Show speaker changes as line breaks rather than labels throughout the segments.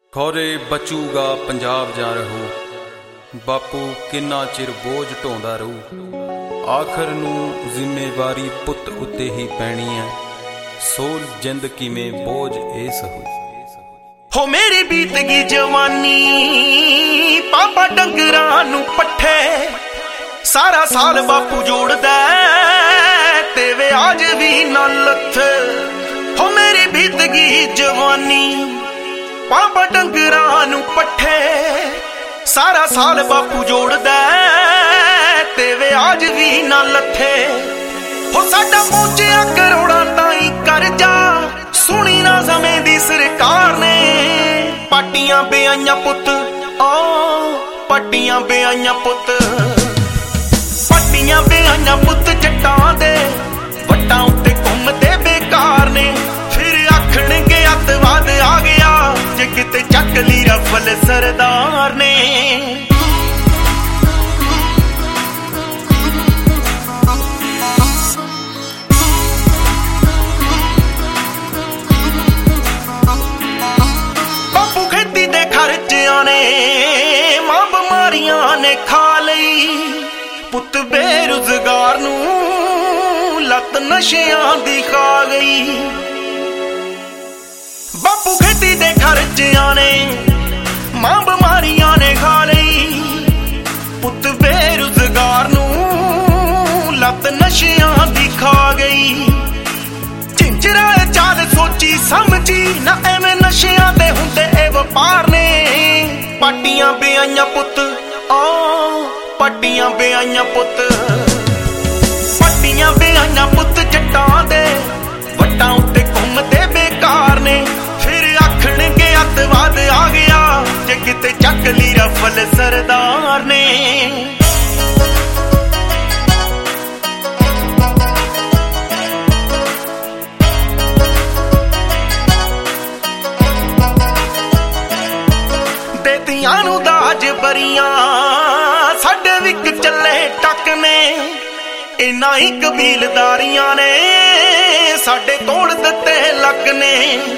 ਖੌਰੇ ਬਚੂਗਾ ਪੰਜਾਬ ਜਾ ਰਹੂ, ਬਾਪੂ ਕਿੰਨਾ ਚਿਰ ਬੋਝ ਢੋਂਦਾ ਰਹੂ। ਆਖਰ ਨੂੰ ਜ਼ਿੰਮੇਵਾਰੀ ਪੁੱਤ ਉੱਤੇ ਹੀ ਪੈਣੀ ਐ, ਸੋਲ ਜਿੰਦ ਕਿਵੇਂ ਬੋਝ ਏ ਸਹੂ।
ਹੋ ਮੇਰੀ ਬੀਤ ਗਈ ਜਵਾਨੀ, ਪਾਪਾ ਡੰਗਰਾਂ ਨੂੰ ਪੱਠੇ, ਸਾਰਾ ਸਾਲ ਬਾਪੂ ਜੋੜਦਾ ਤੇ ਵਿਆਜ ਵੀ ਨਾ ਲੱਥੇ। ਹੋ ਮੇਰੀ ਬੀਤ ਗਈ ਜਵਾਨੀ, ਪਾਪਾ ਡੰਗਰਾਂ ਨੂੰ ਪੱਠੇ, ਸਾਰਾ ਸਾਲ ਬਾਪੂ ਜੋੜਦਾ ਤੇ ਵਿਆਜ ਵੀ ਨਾ ਲੱਥੇ। ਹੋ ਸਾਡਾ ਪਹੁੰਚਿਆ ਕਰੋੜਾਂ ਤਾਈਂ ਕਰਜ਼ਾ, ਸੁਣੀ ਨਾ ਸਮੇਂ ਦੀ ਸਰਕਾਰ ਨੇ। ਪਾਟੀਆਂ ਬਿਆਈਆਂ ਪੁੱਤ, ਪਾਟੀਆਂ ਬਿਆਈਆਂ ਪੁੱਤ, ਪਾਟੀਆਂ ਬਿਆਈਆਂ ਪੁੱਤ ਜੱਟਾਂ ਦੇ ਵੱਟਾਂ ਉੱਤੇ ਘੁੰਮਦੇ ਬੇਕਾਰ ਨੇ। ਫਿਰ ਆਖਣਗੇ ਅੱਤਵਾਦ ਆ ਗਿਆ, ਜੇ ਕਿਤੇ ਚੱਕ ਲਈ ਰਫਲ ਸਰਦਾਰ ਨੇ। ਬਾਪੂ ਖੇਤੀ ਦੇ ਖਰਚਿਆਂ ਨੇ, ਮਾਂ ਬਿਮਾਰੀਆਂ ਨੇ ਖਾ ਲਈ, ਪੁੱਤ ਬੇਰੁਜ਼ਗਾਰ ਨੂੰ ਲੱਤ ਨਸ਼ਿਆਂ ਦੀ ਖਾ ਗਈ। ਬਾਪੂ ਖੇਤੀ ਦੇ ਖਰਚਿਆਂ ਨੇ, ਮਾਂ ਬਿਮਾਰੀਆਂ ਨੇ ਖਾ ਲਈ, ਪੁੱਤ ਬੇਰੁਜ਼ਗਾਰ ਨੂੰ ਲੱਤ ਨਸ਼ਿਆਂ ਦੀ ਖਾ ਗਈ। ਝਿੰਜਰਾ ਚਾਲ ਸੋਚੀ ਸਮਝੀ ਨਾ, ਐਵੇਂ ਨਸ਼ਿਆਂ ਦੇ ਹੁੰਦੇ ਇਹ ਵਪਾਰ ਨੇ। ਪਾਟੀਆਂ ਬਿਆਈਆਂ ਪੁੱਤ, ਪਾਟੀਆਂ ਬਿਆਈਆਂ ਪੁੱਤ, ਪਾਟੀਆਂ ਬਿਆਈਆਂ ਪੁੱਤ ਜੱਟਾਂ ਦੇ ਵੱਟਾਂ ਉੱਤੇ ਘੁੰਮਦੇ ਬੇਕਾਰ ਨੇ। ਫਿਰ ਆਖਣਗੇ ਅੱਤਵਾਦ ਆ ਗਿਆ, ਜੇ ਕਿਤੇ ਚੱਕ ਲਈ ਰਫਲ ਸਰਦਾਰ ਨੇ। ਦੇਤੀਆਂ ਨੂੰ ਦਾਜ ਬਰੀਆਂ, ਸਾਡੇ ਵਿਕ ਚੱਲੇ ਟੱਕ ਨੇ। ਇਨਾ ਹੀ ਕਬੀਲਦਾਰੀਆਂ ਨੇ, ਸਾਡੇ ਤੋੜ ਦਿੱਤੇ ਲੱਕ ਨੇ।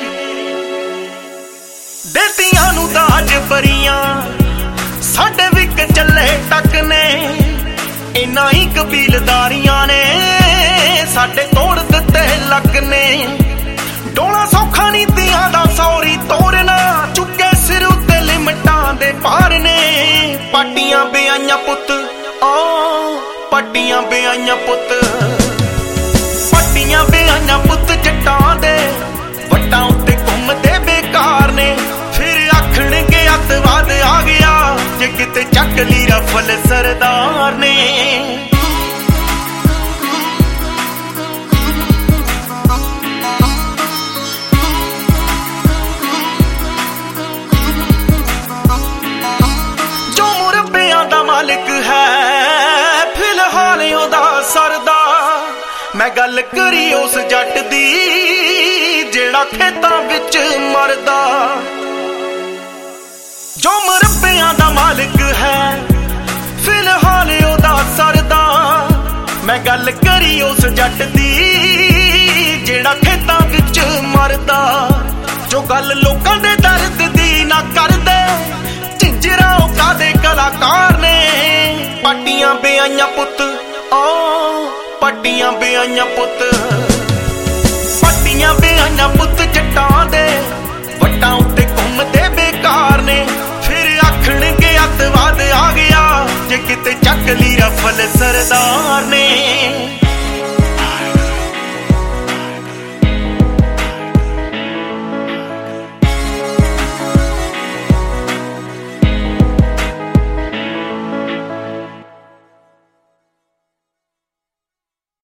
ਦੇਤੀਆਂ ਨੂੰ ਦਾਜ ਬਰੀਆਂ, ਸਾਡੇ ਵਿਕ ਚੱਲੇ ਟੱਕ ਨੇ। ਇਨਾ ਹੀ ਕਬੀਲਦਾਰੀਆਂ ਨੇ, ਸਾਡੇ ਤੋੜ ਦਿੱਤੇ ਲੱਕ ਨੇ। ਡੋਲਾ ਸੌਖਾ ਨੀ ਧੀਆਂ ਦਾ ਸੌਰੀ ਤੋਰਨਾ, ਚੁੱਕੇ ਸਿਰ ਉੱਤੇ ਲਿਮਟਾਂ ਦੇ ਪਾਰ ਨੇ। ਪਾਟੀਆਂ ਬਿਆਈਆਂ ਪੁੱਤ, ਪਾਟੀਆਂ ਬਿਆਈਆਂ ਪੁੱਤ, ਪਾਟੀਆਂ ਬਿਆਈਆਂ ਪੁੱਤ ਜੱਟਾਂ ਦੇ ਵੱਟਾਂ ਉੱਤੇ ਘੁੰਮਦੇ ਬੇਕਾਰ ਨੇ। ਫਿਰ ਆਖਣਗੇ ਅੱਤਵਾਦ ਆ ਗਿਆ, ਜੇ ਕਿਤੇ ਚੱਕ ਲਈ ਰਫਲ ਸਰਦਾਰ ਨੇ। ਜੋ ਮੁਰੱਬਿਆਂ ਦਾ ਮਾਲਿਕ ਹੈ, ਫਿਲਹਾਲ ਉਹਦਾ ਸਰਦਾ। ਮੈਂ ਗੱਲ ਕਰੀ ਉਸ ਜੱਟ ਦੀ, ਜਿਹੜਾ ਖੇਤਾਂ ਵਿੱਚ ਮਰਦਾ। ਜੋ ਮੁਰੱਬਿਆਂ ਦਾ ਮਾਲਿਕ ਹੈ, ਫਿਲਹਾਲ ਉਹਦਾ ਸਰਦਾ। ਮੈਂ ਗੱਲ ਕਰੀ ਉਸ ਜੱਟ ਦੀ, ਜਿਹੜਾ ਖੇਤਾਂ ਵਿੱਚ ਮਰਦਾ। ਜੋ ਗੱਲ ਲੋਕਾਂ ਦੇ ਦਰਦ ਦੀ ਨਾ ਕਰਦੇ, ਝਿੰਜਰਾ ਉਹ ਕਾਦੇ ਕਲਾਕਾਰ ਨੇ। ਪਾਟੀਆਂ ਬਿਆਈਆਂ ਪੁੱਤ, ਪਾਟੀਆਂ ਬਿਆਈਆਂ ਪੁੱਤ, ਪਾਟੀਆਂ ਬਿਆਈਆਂ ਪੁੱਤ ਜੱਟਾਂ ਦੇ ਵੱਟਾਂ ਉੱਤੇ ਘੁੰਮਦੇ ਬੇਕਾਰ ਨੇ। ਫਿਰ ਆਖਣਗੇ ਅੱਤਵਾਦ ਆ ਗਿਆ, ਜੇ ਕਿਤੇ ਚੱਕ ਲਈ ਰਫਲ ਸਰਦਾਰ ਨੇ।